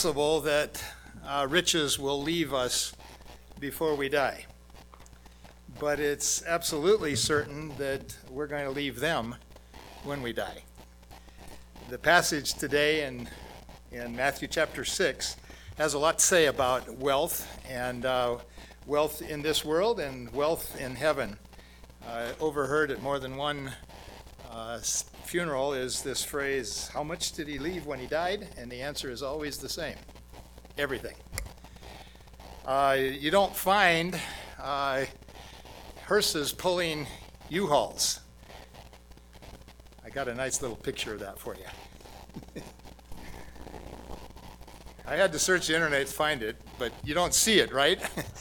possible that riches will leave us before we die, but it's absolutely certain that we're going to leave them when we die. The passage today in Matthew chapter 6 has a lot to say about wealth and wealth in this world and wealth in heaven. Overheard at more than one funeral is this phrase, how much did he leave when he died? And the answer is always the same, everything. You don't find hearses pulling U-Hauls. I got a nice little picture of that for you. I had to search the internet to find it, but you don't see it, right?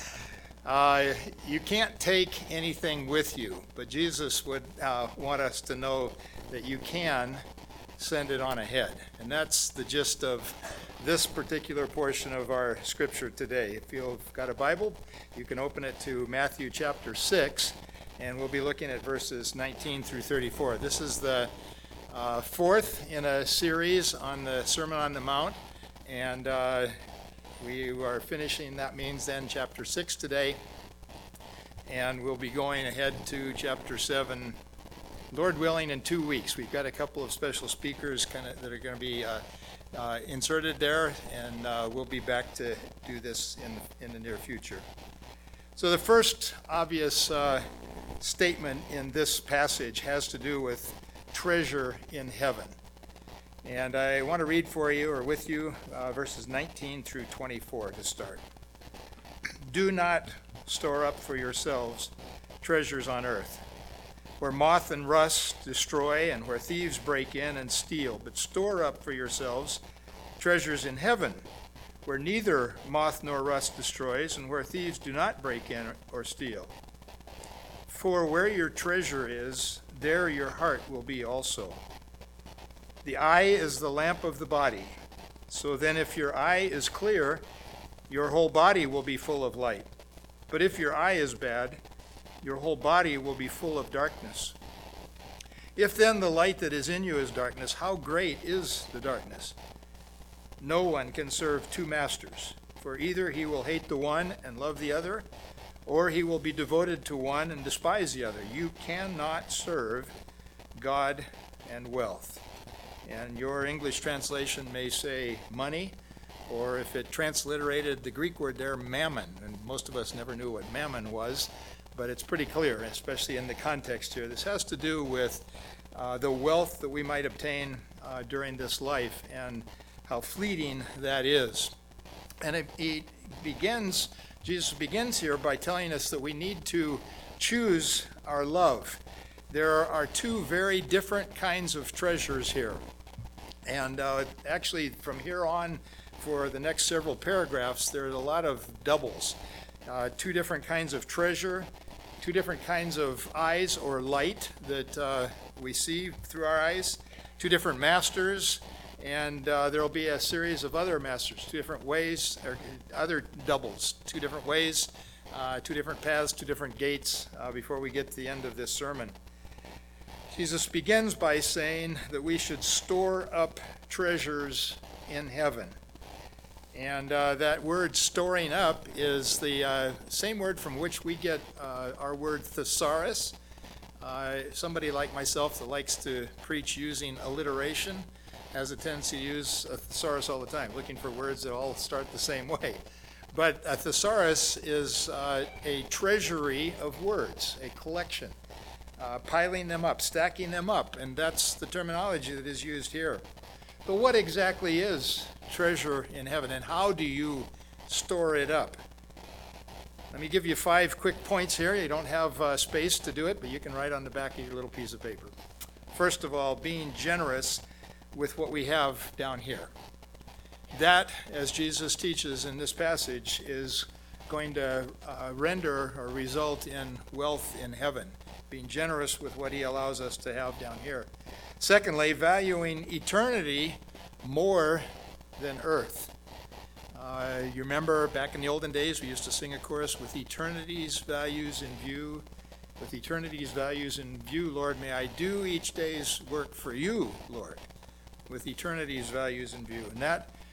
You can't take anything with you, but Jesus would want us to know that you can send it on ahead. And that's the gist of this particular portion of our scripture today. If you've got a Bible, you can open it to Matthew chapter 6, and we'll be looking at verses 19 through 34. This is the fourth in a series on the Sermon on the Mount, and we are finishing, that means then, chapter 6 today, and we'll be going ahead to chapter 7, Lord willing, in 2 weeks. We've got a couple of special speakers that are going to be inserted there, and we'll be back to do this in the near future. So the first obvious statement in this passage has to do with treasure in heaven. And I want to read for you, or with you, verses 19 through 24 to start. Do not store up for yourselves treasures on earth, where moth and rust destroy and where thieves break in and steal, but store up for yourselves treasures in heaven, where neither moth nor rust destroys and where thieves do not break in or steal. For where your treasure is, there your heart will be also. The eye is the lamp of the body. So then if your eye is clear, your whole body will be full of light. But if your eye is bad, your whole body will be full of darkness. If then the light that is in you is darkness, how great is the darkness? No one can serve two masters, for either he will hate the one and love the other, or he will be devoted to one and despise the other. You cannot serve God and wealth. And your English translation may say money, or if it transliterated the Greek word there, mammon. And most of us never knew what mammon was, but it's pretty clear, especially in the context here. This has to do with the wealth that we might obtain during this life and how fleeting that is. And Jesus begins here by telling us that we need to choose our love. There are two very different kinds of treasures here. And actually, from here on, for the next several paragraphs, there's a lot of doubles. Two different kinds of treasure, two different kinds of eyes or light that we see through our eyes, two different masters, and there will be a series of other masters, two different ways, or other doubles, two different ways, two different paths, two different gates before we get to the end of this sermon. Jesus begins by saying that we should store up treasures in heaven. And that word storing up is the same word from which we get our word thesaurus. Somebody like myself that likes to preach using alliteration has a tendency to use a thesaurus all the time, looking for words that all start the same way. But a thesaurus is a treasury of words, a collection, piling them up, stacking them up, and that's the terminology that is used here. But what exactly is treasure in heaven, and how do you store it up? Let me give you 5 quick points here. You don't have space to do it, but you can write on the back of your little piece of paper. First of all, being generous with what we have down here. That, as Jesus teaches in this passage, is going to render or result in wealth in heaven, being generous with what he allows us to have down here. Secondly, valuing eternity more than earth. You remember back in the olden days, we used to sing a chorus, with eternity's values in view. With eternity's values in view, Lord, may I do each day's work for you, Lord. With eternity's values in view. And that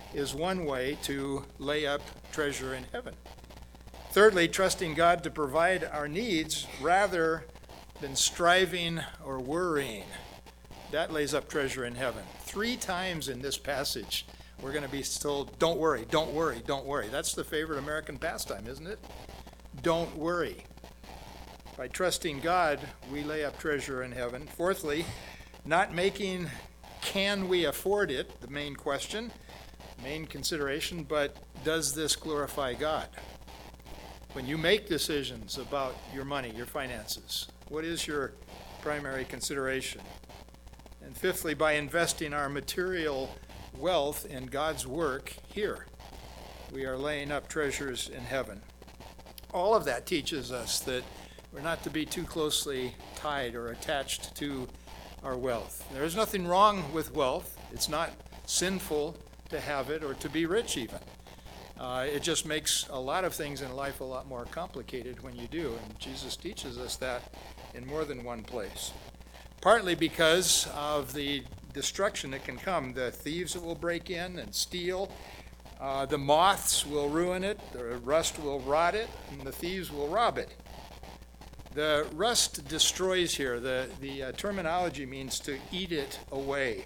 is one way to lay up treasure in heaven. Thirdly, trusting God to provide our needs rather than striving or worrying. That lays up treasure in heaven. 3 times in this passage, we're going to be told, don't worry, don't worry, don't worry. That's the favorite American pastime, isn't it? Don't worry. By trusting God, we lay up treasure in heaven. Fourthly, not making can we afford it, the main question, main consideration, but does this glorify God? When you make decisions about your money, your finances, what is your primary consideration? And fifthly, by investing our material wealth in God's work here, we are laying up treasures in heaven. All of that teaches us that we're not to be too closely tied or attached to our wealth. There is nothing wrong with wealth. It's not sinful to have it or to be rich even. It just makes a lot of things in life a lot more complicated when you do, and Jesus teaches us that in more than one place. Partly because of the destruction that can come, the thieves that will break in and steal, the moths will ruin it, the rust will rot it, and the thieves will rob it. The rust destroys here. The terminology means to eat it away.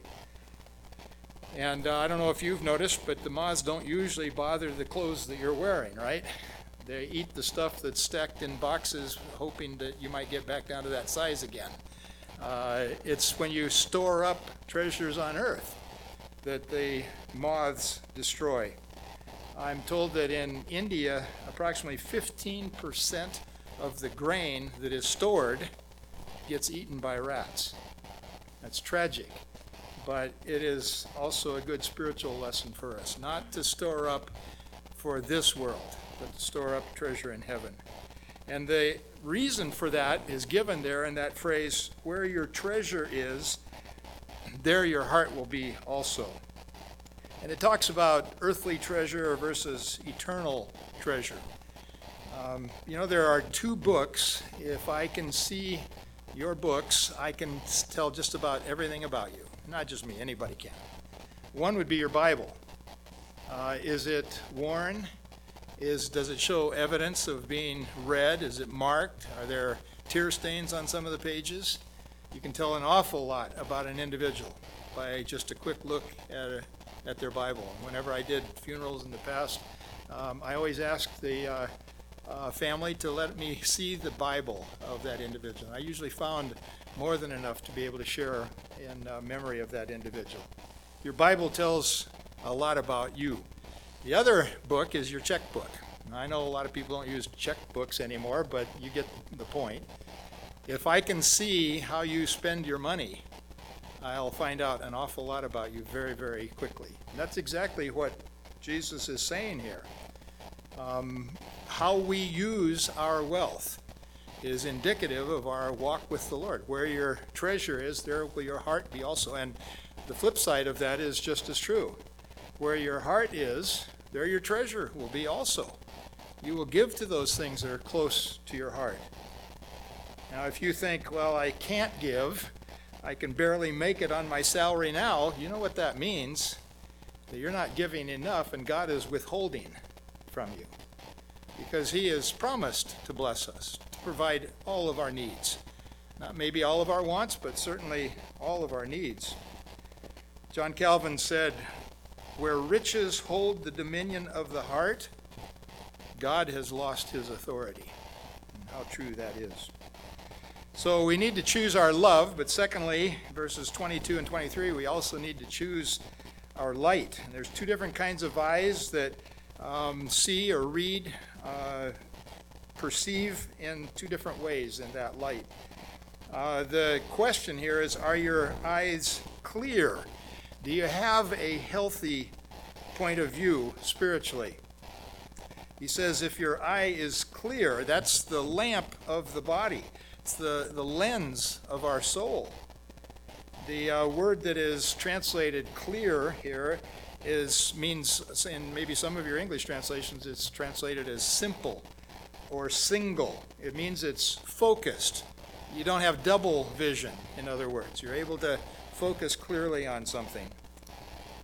And I don't know if you've noticed, but the moths don't usually bother the clothes that you're wearing, right? They eat the stuff that's stacked in boxes, hoping that you might get back down to that size again. It's when you store up treasures on earth that the moths destroy. I'm told that in India, approximately 15% of the grain that is stored gets eaten by rats. That's tragic. But it is also a good spiritual lesson for us, not to store up for this world, but to store up treasure in heaven. And the reason for that is given there in that phrase, where your treasure is, there your heart will be also. And it talks about earthly treasure versus eternal treasure. There are 2 books. If I can see your books, I can tell just about everything about you. Not just me, anybody can. One would be your Bible. Is it worn? Does it show evidence of being read? Is it marked? Are there tear stains on some of the pages? You can tell an awful lot about an individual by just a quick look at their Bible. Whenever I did funerals in the past, I always asked the family to let me see the Bible of that individual. I usually found more than enough to be able to share in memory of that individual. Your Bible tells a lot about you. The other book is your checkbook. I know a lot of people don't use checkbooks anymore, but you get the point. If I can see how you spend your money, I'll find out an awful lot about you very, very quickly. And that's exactly what Jesus is saying here. How we use our wealth is indicative of our walk with the Lord. Where your treasure is, there will your heart be also. And the flip side of that is just as true. Where your heart is, there your treasure will be also. You will give to those things that are close to your heart. Now, if you think, well, I can't give, I can barely make it on my salary now, you know what that means? That you're not giving enough and God is withholding from you. Because He has promised to bless us, to provide all of our needs. Not maybe all of our wants, but certainly all of our needs. John Calvin said, where riches hold the dominion of the heart, God has lost His authority. And how true that is. So we need to choose our love, but secondly, verses 22 and 23, we also need to choose our light. And there's 2 different kinds of eyes that see or read, perceive in 2 different ways in that light. The question here is, are your eyes clear? Do you have a healthy point of view spiritually? He says if your eye is clear, that's the lamp of the body. It's the lens of our soul. The word that is translated clear here means, in maybe some of your English translations, it's translated as simple or single. It means it's focused. You don't have double vision, in other words. You're able to focus clearly on something.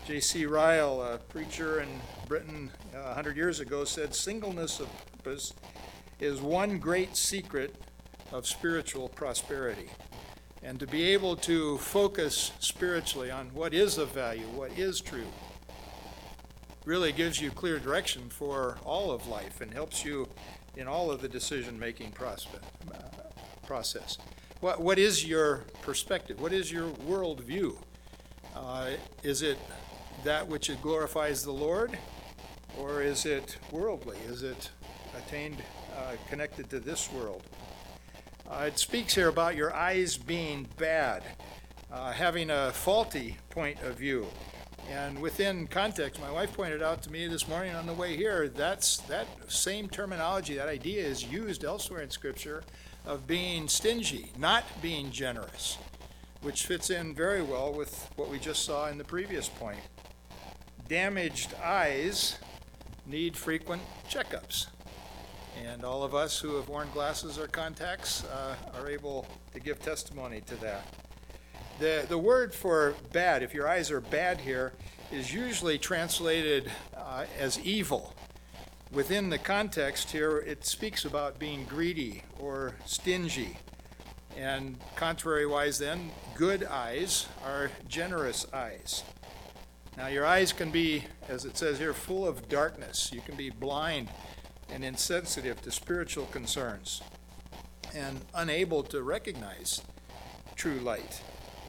J.C. Ryle, a preacher in Britain 100 years ago, said, "Singleness of purpose is one great secret of spiritual prosperity." And to be able to focus spiritually on what is of value, what is true, really gives you clear direction for all of life and helps you in all of the decision-making process. What is your perspective? What is your worldview? Is it that which glorifies the Lord, or is it worldly? Is it connected to this world? It speaks here about your eyes being bad, having a faulty point of view. And within context, my wife pointed out to me this morning on the way here, that same terminology, that idea is used elsewhere in Scripture of being stingy, not being generous, which fits in very well with what we just saw in the previous point. Damaged eyes need frequent checkups. And all of us who have worn glasses or contacts are able to give testimony to that. The word for bad, if your eyes are bad here, is usually translated as evil. Within the context here, it speaks about being greedy or stingy. And contrary-wise then, good eyes are generous eyes. Now your eyes can be, as it says here, full of darkness. You can be blind and insensitive to spiritual concerns and unable to recognize true light.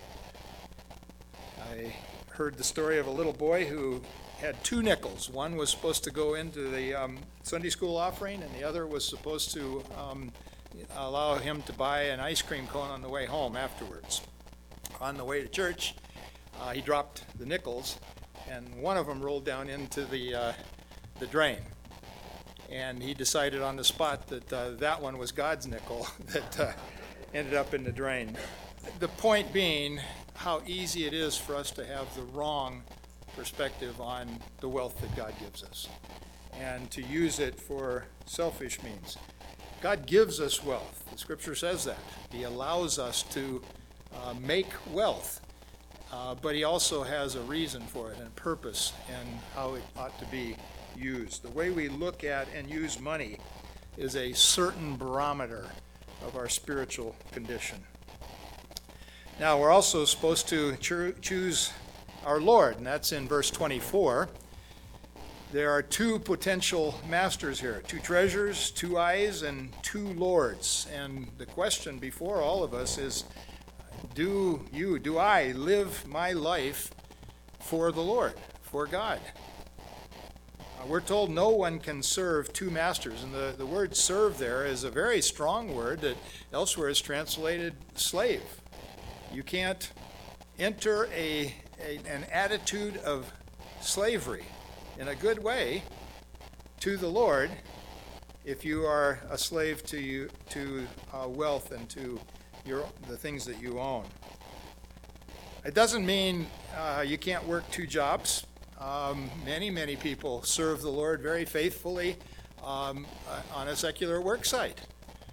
I heard the story of a little boy who had 2 nickels. One was supposed to go into the Sunday school offering, and the other was supposed to allow him to buy an ice cream cone on the way home afterwards. On the way to church, he dropped the nickels, and one of them rolled down into the drain. And he decided on the spot that that one was God's nickel that ended up in the drain. The point being how easy it is for us to have the wrong perspective on the wealth that God gives us and to use it for selfish means. God gives us wealth. The Scripture says that. He allows us to make wealth, but He also has a reason for it and a purpose and how it ought to be used. The way we look at and use money is a certain barometer of our spiritual condition. Now, we're also supposed to choose our Lord, and that's in verse 24. There are 2 potential masters here, 2 treasures, 2 eyes, and 2 lords. And the question before all of us is, do I live my life for the Lord, for God? We're told no one can serve 2 masters, and the word serve there is a very strong word that elsewhere is translated slave. You can't enter an attitude of slavery in a good way to the Lord if you are a slave to wealth and to the things that you own. It doesn't mean you can't work 2 jobs. Many people serve the Lord very faithfully on a secular work site.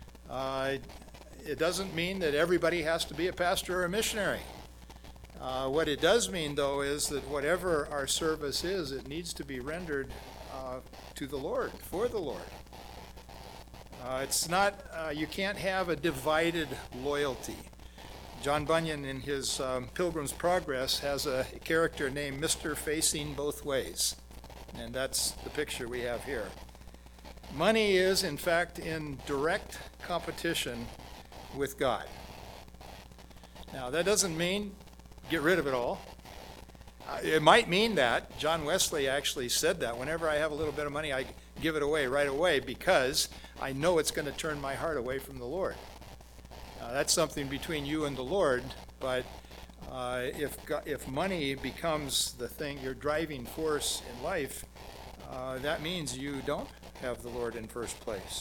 It doesn't mean that everybody has to be a pastor or a missionary. What it does mean, though, is that whatever our service is, it needs to be rendered to the Lord, for the Lord. It's not, you can't have a divided loyalty. John Bunyan, in his Pilgrim's Progress, has a character named Mr. Facing Both Ways, and that's the picture we have here. Money is, in fact, in direct competition with God. Now, that doesn't mean get rid of it all. It might mean that. John Wesley actually said that. Whenever I have a little bit of money, I give it away right away because I know it's going to turn my heart away from the Lord. That's something between you and the Lord, but if money becomes the thing, your driving force in life, that means you don't have the Lord in first place.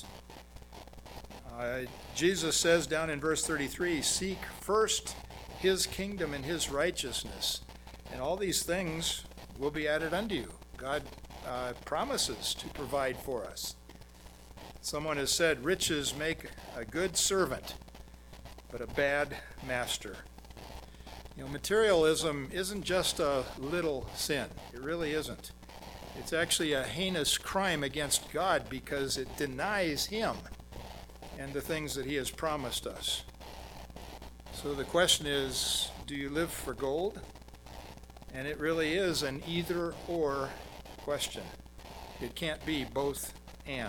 Jesus says down in verse 33, seek first His kingdom and His righteousness, and all these things will be added unto you. God promises to provide for us. Someone has said, riches make a good servant, but a bad master. Materialism isn't just a little sin. It really isn't. It's actually a heinous crime against God because it denies Him and the things that He has promised us. So the question is, do you live for gold? And it really is an either-or question. It can't be both and.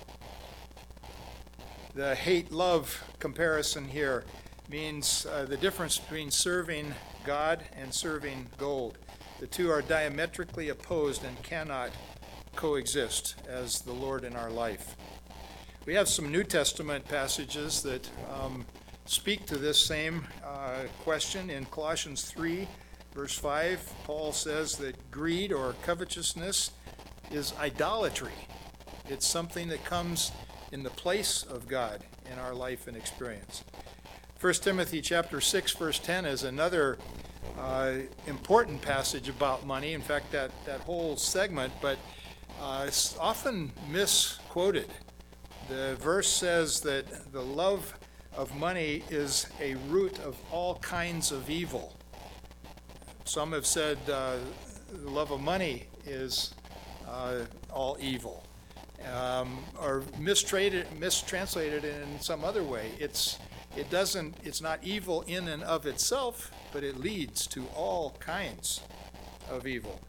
The hate-love comparison here means the difference between serving God and serving gold. The two are diametrically opposed and cannot coexist as the Lord in our life. We have some New Testament passages that speak to this same question. In Colossians 3, verse 5, Paul says that greed or covetousness is idolatry. It's something that comes in the place of God in our life and experience. 1 Timothy chapter 6, verse 10 is another important passage about money. In fact, that whole segment, but it's often misquoted. The verse says that the love of money is a root of all kinds of evil. Some have said the love of money is all evil, or mistranslated in some other way. It's not evil in and of itself, but it leads to all kinds of evil.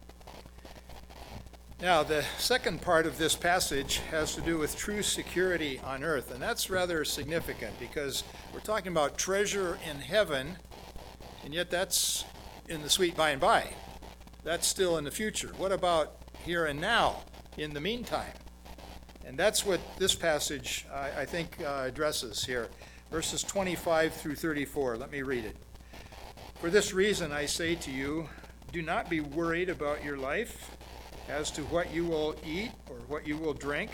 Now, the second part of this passage has to do with true security on earth, and that's rather significant because we're talking about treasure in heaven, and yet that's in the sweet by and by. That's still in the future. What about here and now, in the meantime? And that's what this passage, I think, addresses here. Verses 25 through 34. Let me read it. For this reason I say to you, do not be worried about your life as to what you will eat or what you will drink,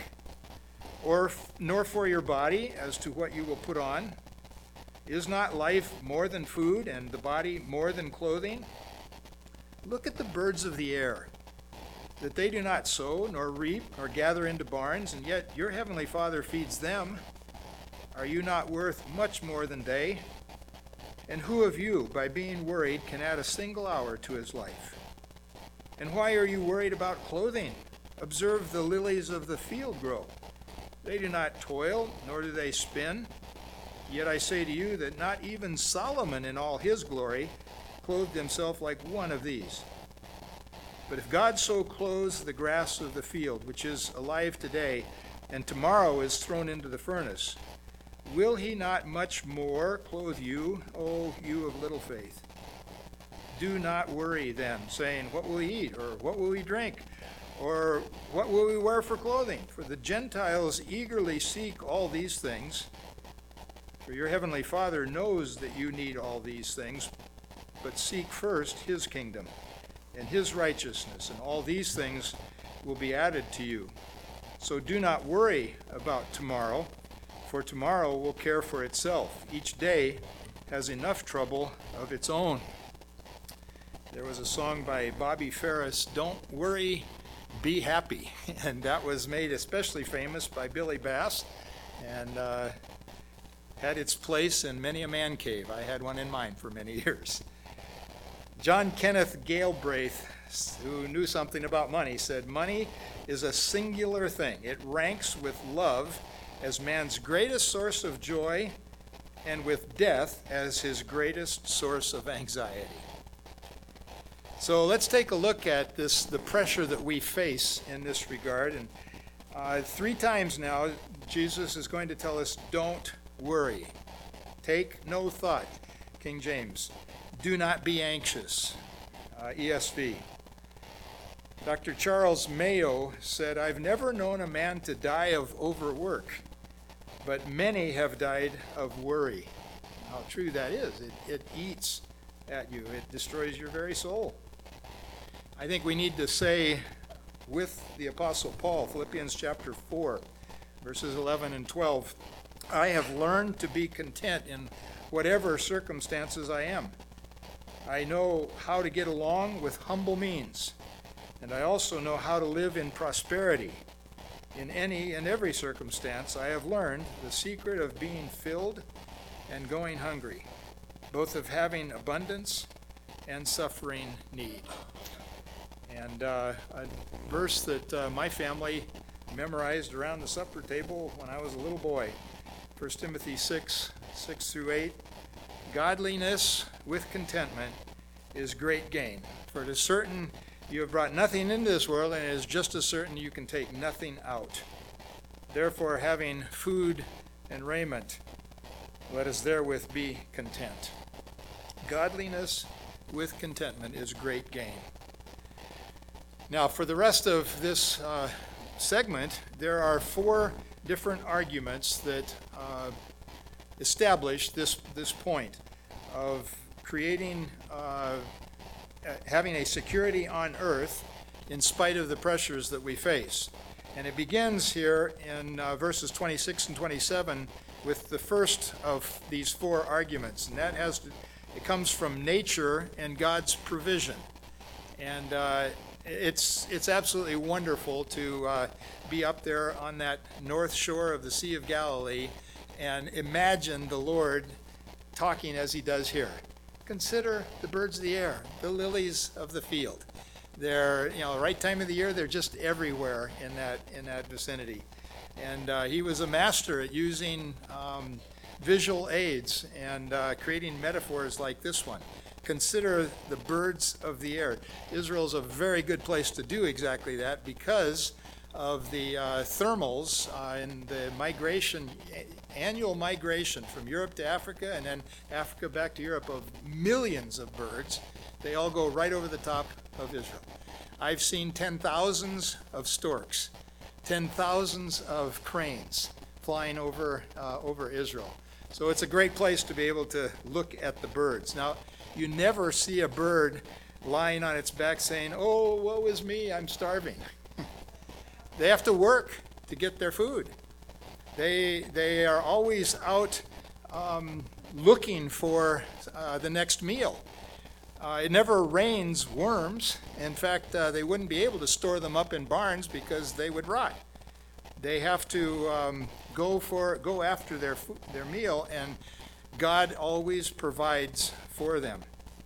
nor for your body as to what you will put on. Is not life more than food, and the body more than clothing? Look at the birds of the air, that they do not sow, nor reap, nor gather into barns, and yet your heavenly Father feeds them. Are you not worth much more than they? And who of you, by being worried, can add a single hour to his life? And why are you worried about clothing? Observe the lilies of the field grow. They do not toil, nor do they spin. Yet I say to you that not even Solomon in all his glory clothed himself like one of these. But if God so clothes the grass of the field, which is alive today, and tomorrow is thrown into the furnace, will he not much more clothe you, O you of little faith? Do not worry then, saying, what will we eat, or what will we drink, or what will we wear for clothing? For the Gentiles eagerly seek all these things. For your heavenly Father knows that you need all these things, but seek first his kingdom and his righteousness, and all these things will be added to you. So do not worry about tomorrow, for tomorrow will care for itself. Each day has enough trouble of its own. There was a song by Bobby Ferris, Don't Worry, Be Happy, and that was made especially famous by Billy Bass, and had its place in many a man cave. I had one in mine for many years. John Kenneth Galbraith, who knew something about money, said, money is a singular thing. It ranks with love as man's greatest source of joy and with death as his greatest source of anxiety. So let's take a look at the pressure that we face in this regard. And 3 times now, Jesus is going to tell us, don't worry. Take no thought, King James. Do not be anxious, ESV. Dr. Charles Mayo said, I've never known a man to die of overwork, but many have died of worry. How true that is. It eats at you. It destroys your very soul. I think we need to say with the Apostle Paul, Philippians chapter 4, verses 11 and 12, I have learned to be content in whatever circumstances I am. I know how to get along with humble means, and I also know how to live in prosperity. In any and every circumstance, I have learned the secret of being filled and going hungry, both of having abundance and suffering need. And a verse that my family memorized around the supper table when I was a little boy, 1 Timothy 6:6-8, godliness with contentment is great gain. For it is certain you have brought nothing into this world, and it is just as certain you can take nothing out. Therefore, having food and raiment, let us therewith be content. Godliness with contentment is great gain. Now, for the rest of this segment, there are 4 different arguments that establish this point of creating, having a security on earth in spite of the pressures that we face. And it begins here in verses 26 and 27 with the first of these 4 arguments, and it comes from nature and God's provision. And it's absolutely wonderful to be up there on that north shore of the Sea of Galilee and imagine the Lord talking as he does here. Consider the birds of the air, the lilies of the field. They're, right time of the year, they're just everywhere in that vicinity. And he was a master at using visual aids and creating metaphors like this one. Consider the birds of the air. Israel's a very good place to do exactly that because of the thermals and the annual migration from Europe to Africa and then Africa back to Europe of millions of birds. They all go right over the top of Israel. I've seen 10,000s of storks, 10,000s of cranes flying over Israel. So it's a great place to be able to look at the birds. Now, you never see a bird lying on its back saying, "Oh, woe is me, I'm starving." They have to work to get their food. They are always out looking for the next meal. It never rains worms. In fact, they wouldn't be able to store them up in barns because they would rot. They have to go after their meal, and God always provides for them.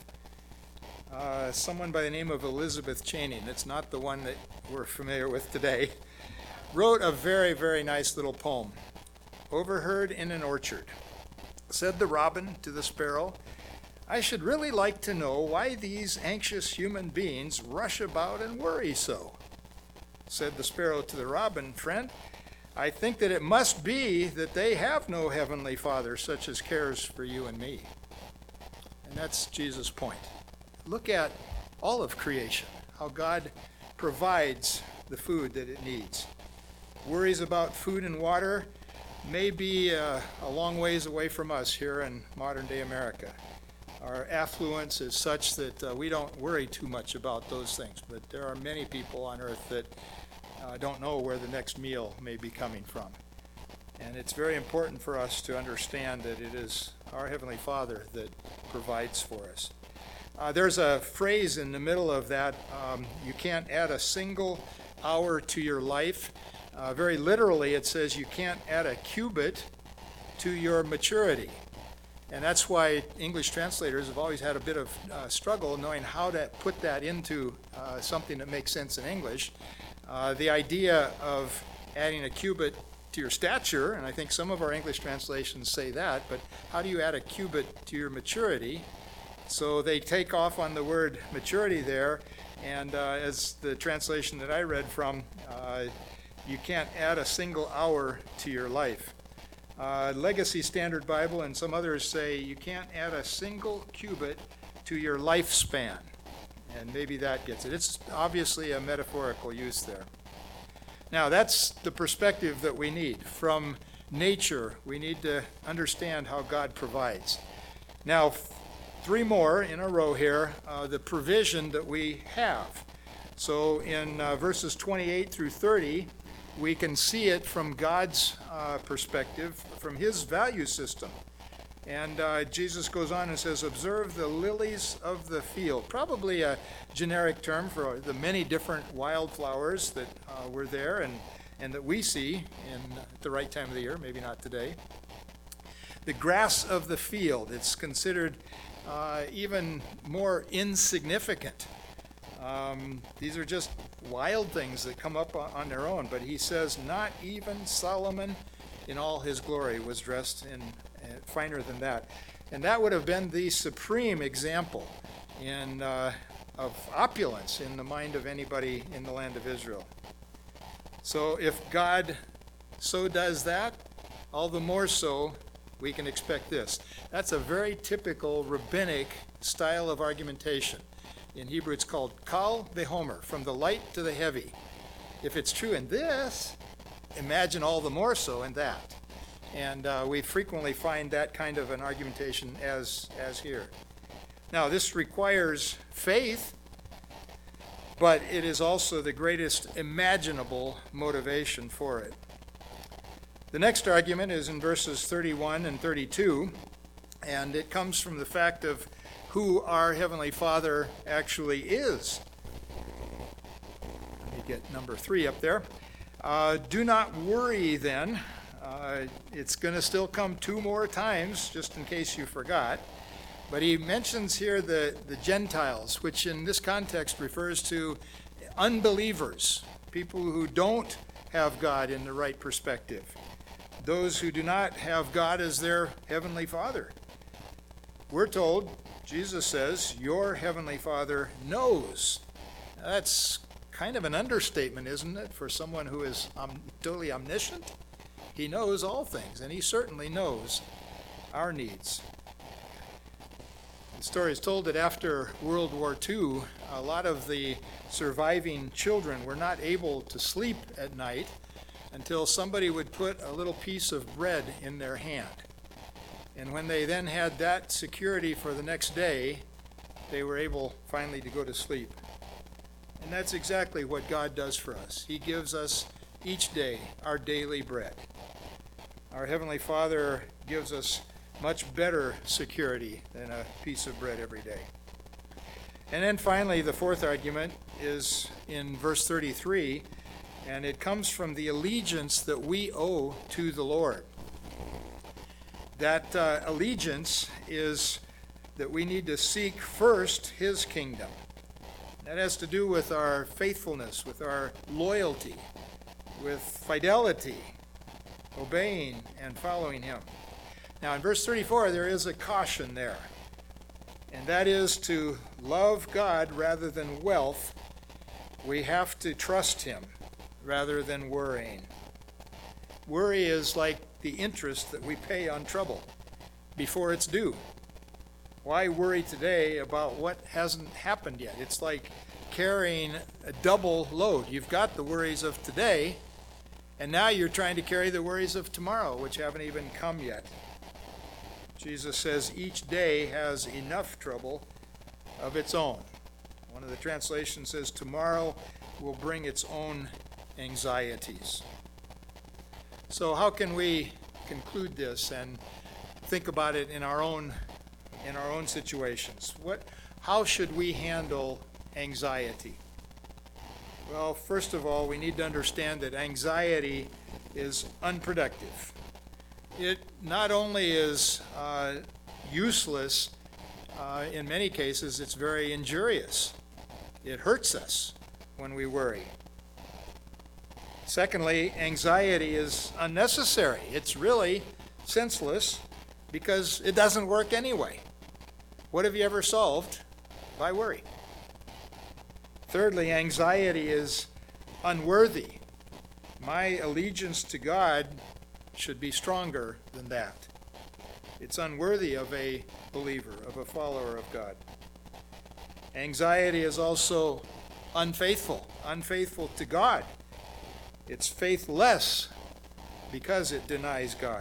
Someone by the name of Elizabeth Cheney, that's not the one that we're familiar with today, wrote a very, very nice little poem. Overheard in an orchard. Said the robin to the sparrow, "I should really like to know why these anxious human beings rush about and worry so." Said the sparrow to the robin, "Friend, I think that it must be that they have no heavenly Father such as cares for you and me." And that's Jesus' point. Look at all of creation, how God provides the food that it needs. Worries about food and water may be a long ways away from us here in modern day America. Our affluence is such that we don't worry too much about those things, but there are many people on earth that don't know where the next meal may be coming from. And it's very important for us to understand that it is our Heavenly Father that provides for us. There's a phrase in the middle of that, you can't add a single hour to your life. Very literally, it says you can't add a cubit to your maturity. And that's why English translators have always had a bit of struggle knowing how to put that into something that makes sense in English. The idea of adding a cubit to your stature, and I think some of our English translations say that, but how do you add a cubit to your maturity? So they take off on the word maturity there, and as the translation that I read from, you can't add a single hour to your life. Legacy Standard Bible and some others say you can't add a single cubit to your lifespan. And maybe that gets it. It's obviously a metaphorical use there. Now, that's the perspective that we need. From nature, we need to understand how God provides. Now, 3 more in a row here, the provision that we have. So in verses 28 through 30, we can see it from God's perspective, from his value system. And Jesus goes on and says, observe the lilies of the field. Probably a generic term for the many different wildflowers that were there and that we see in the right time of the year, maybe not today. the grass of the field. It's considered even more insignificant. These are just wild things that come up on their own. But he says, not even Solomon in all his glory was dressed in finer than that. And that would have been the supreme example of opulence in the mind of anybody in the land of Israel. So if God so does that, all the more so we can expect this. That's a very typical rabbinic style of argumentation. In Hebrew it's called kal v'homer, from the light to the heavy. If it's true in this, imagine all the more so in that. And we frequently find that kind of an argumentation as here. Now, this requires faith, but it is also the greatest imaginable motivation for it. The next argument is in verses 31 and 32, and it comes from the fact of who our Heavenly Father actually is. Let me get number 3 up there. Do not worry then. It's going to still come 2 more times, just in case you forgot. But he mentions here the Gentiles, which in this context refers to unbelievers, people who don't have God in the right perspective, those who do not have God as their Heavenly Father. We're told, Jesus says, your Heavenly Father knows. That's kind of an understatement, isn't it, for someone who is totally omniscient? He knows all things, and he certainly knows our needs. The story is told that after World War II, a lot of the surviving children were not able to sleep at night until somebody would put a little piece of bread in their hand. And when they then had that security for the next day, they were able finally to go to sleep. And that's exactly what God does for us. He gives us each day our daily bread. Our Heavenly Father gives us much better security than a piece of bread every day. And then finally, the 4th argument is in verse 33, and it comes from the allegiance that we owe to the Lord. That allegiance is that we need to seek first his kingdom. That has to do with our faithfulness, with our loyalty, with fidelity, obeying and following him. Now in verse 34 there is a caution there, and that is to love God rather than wealth. We have to trust him rather than worrying. Worry is like the interest that we pay on trouble before it's due. Why worry today about what hasn't happened yet? It's like carrying a double load. You've got the worries of today, and now you're trying to carry the worries of tomorrow, which haven't even come yet. Jesus says each day has enough trouble of its own. One of the translations says tomorrow will bring its own anxieties. So how can we conclude this and think about it in our own situations? How should we handle anxiety? Well, first of all, we need to understand that anxiety is unproductive. It not only is useless, in many cases it's very injurious. It hurts us when we worry. Secondly, anxiety is unnecessary. It's really senseless because it doesn't work anyway. What have you ever solved by worry? Thirdly, anxiety is unworthy. My allegiance to God should be stronger than that. It's unworthy of a believer, of a follower of God. Anxiety is also unfaithful to God. It's faithless because it denies God.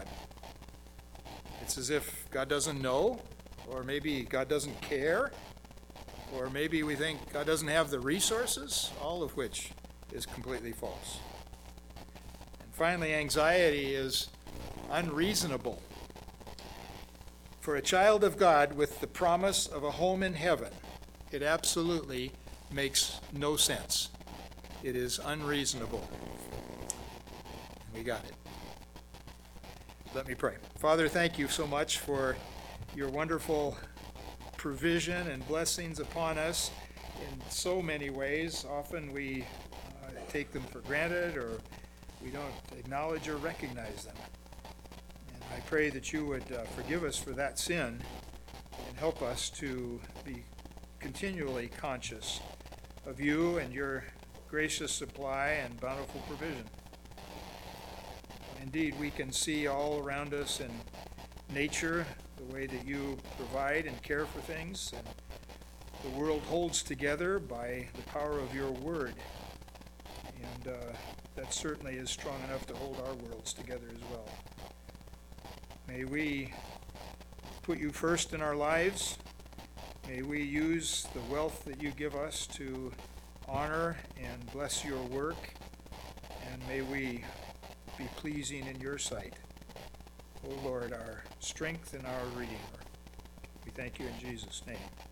It's as if God doesn't know, or maybe God doesn't care, or maybe we think God doesn't have the resources, all of which is completely false. And finally, anxiety is unreasonable. For a child of God with the promise of a home in heaven, it absolutely makes no sense. It is unreasonable. We got it. Let me pray. Father, thank you so much for your wonderful provision and blessings upon us in so many ways. Often we take them for granted, or we don't acknowledge or recognize them. And I pray that you would forgive us for that sin and help us to be continually conscious of you and your gracious supply and bountiful provision. Indeed, we can see all around us in nature the way that you provide and care for things, and the world holds together by the power of your word. And that certainly is strong enough to hold our worlds together as well. May we put you first in our lives. May we use the wealth that you give us to honor and bless your work. And may we be pleasing in your sight. O Lord, our strength and our Redeemer. We thank you in Jesus' name.